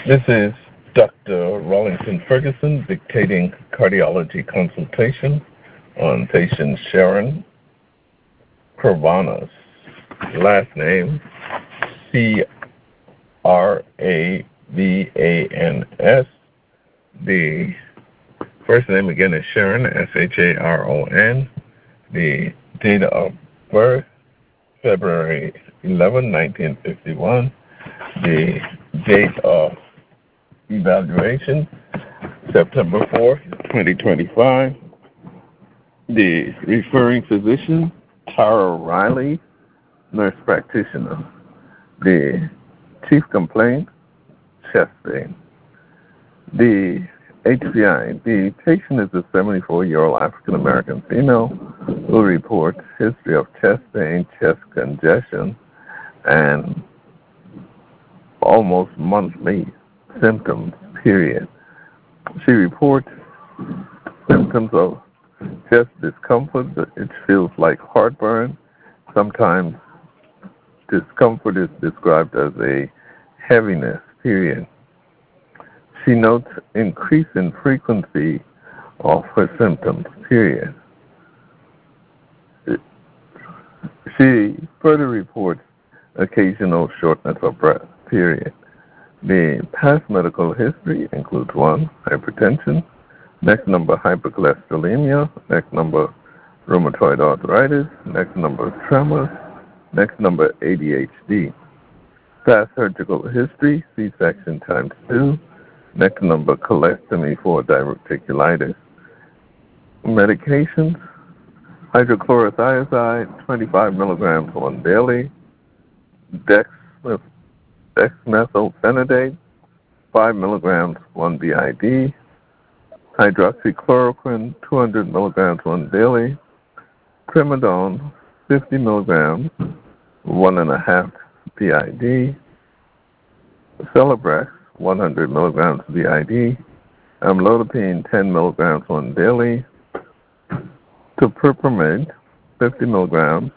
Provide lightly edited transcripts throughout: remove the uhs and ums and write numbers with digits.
This is Dr. Rawlington Ferguson dictating cardiology consultation on patient Sharon Cravanas. Last name Cravans. The first name again is Sharon, Sharon. The date of birth, February 11, 1951. The date of evaluation, September 4th, 2025. The referring physician, Tara Riley, nurse practitioner. The chief complaint, chest pain. The HCI, the patient is a 74-year-old African-American female who reports history of chest pain, chest congestion, and almost monthly symptoms, period. She reports symptoms of chest discomfort. It feels like heartburn. Sometimes discomfort is described as a heaviness, period. She notes increase in frequency of her symptoms, period. She further reports occasional shortness of breath, period. The past medical history includes 1, hypertension, next number hypercholesterolemia, next number rheumatoid arthritis, next number tremors, next number ADHD. Past surgical history, C-section times 2, next number colectomy for diverticulitis. Medications, hydrochlorothiazide, 25 milligrams once daily, dexmethylphenidate, 5 milligrams 1 BID, hydroxychloroquine, 200 milligrams once daily, primidone, 50 milligrams, 1.5 BID, Celebrex, 100 milligrams BID, amlodipine, 10 milligrams once daily, topiramate, 50 milligrams,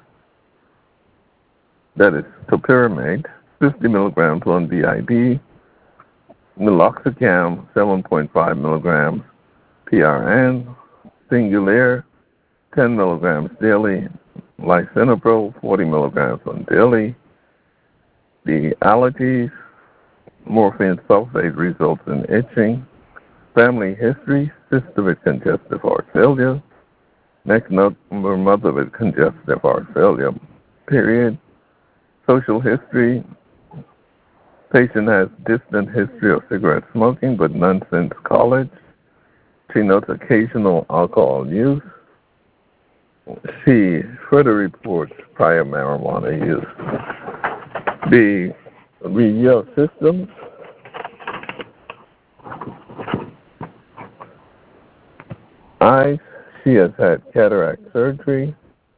that is topiramate, 50 milligrams on BID, meloxicam, 7.5 milligrams PRN, Singulair, 10 milligrams daily, lisinopril, 40 milligrams on daily. The allergies, morphine sulfate results in itching. Family history, sister with congestive heart failure. Next number, mother with congestive heart failure, period. Social history, patient has distant history of cigarette smoking, but none since college. She notes occasional alcohol use. She further reports prior marijuana use. The review of systems, eyes, she has had cataract surgery.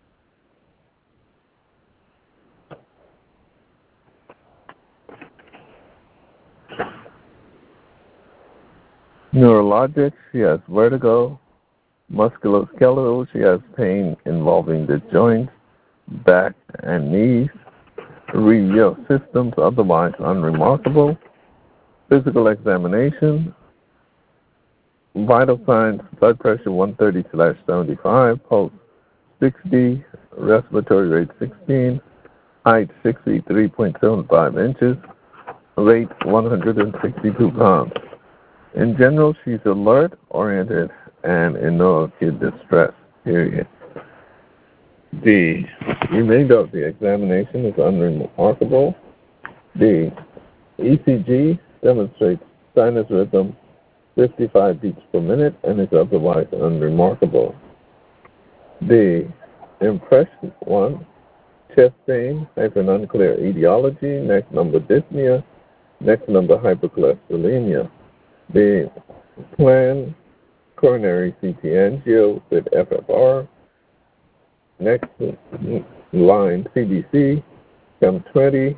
Neurologic, she has vertigo. Musculoskeletal, she has pain involving the joints, back, and knees. Review of systems, otherwise unremarkable. Physical examination, vital signs, blood pressure 130/75, pulse 60, respiratory rate 16, height 6 feet 3.75 inches, weight 162 pounds. In general, she's alert, oriented, and in no acute distress, period. The remainder of the examination is unremarkable. The ECG demonstrates sinus rhythm 55 beats per minute and is otherwise unremarkable. The impression 1, chest pain, hyperunclear etiology, next number dyspnea, next number hypercholesterolemia. The plan coronary CT angio with FFR, next line CBC, CAM20,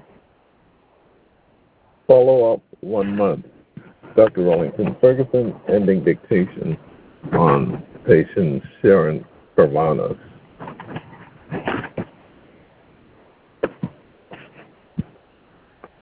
follow-up 1 month. Dr. Rawlington Ferguson, ending dictation on patient Sharon Cravanas.